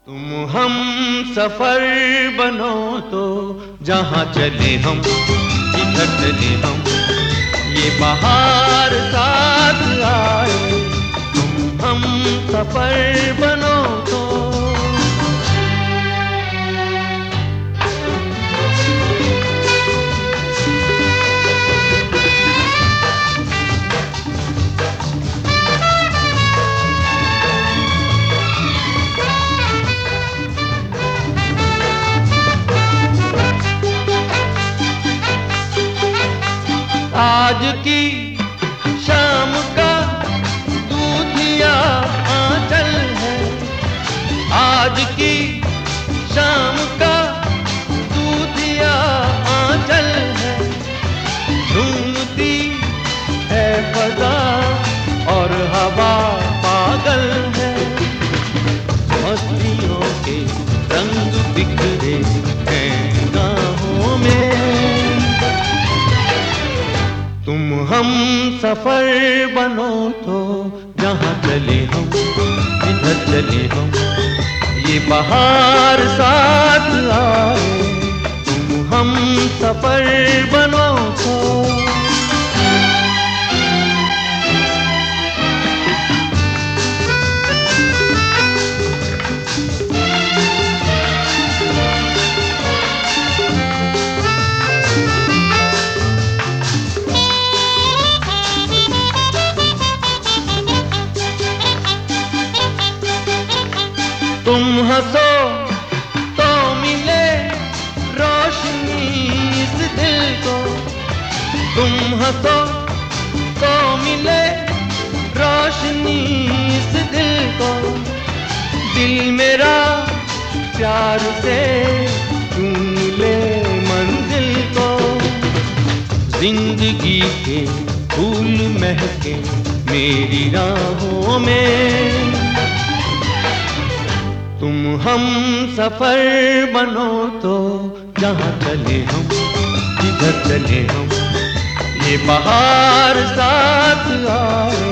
तुम हम सफर बनो तो जहाँ चले हम, जिधर चले हम, ये बाहर साथ आए। तुम हम सफर बनो तो आज की शाम का दूधिया आंचल है। आज की शाम का दूधिया आंचल है। झूमती है फजा और हवा पागल है। मस्तियों के रंग बिखरे हैं गाहों में। तुम हम सफर बनो तो जहाँ चले हम, जिधर चले हम, ये बाहर साथ आए। तुम हम सफर बनो तो तुम हंसो तो मिले रोशनी इस दिल को। तुम हंसो तो मिले रोशनी इस दिल को। दिल मेरा प्यार से ढूंढ ले मंजिल को। जिंदगी के फूल महके मेरी राहों में। तुम हम सफर बनो तो जहाँ चले हम, जिधर चले हम, ये बाहर साथ आए।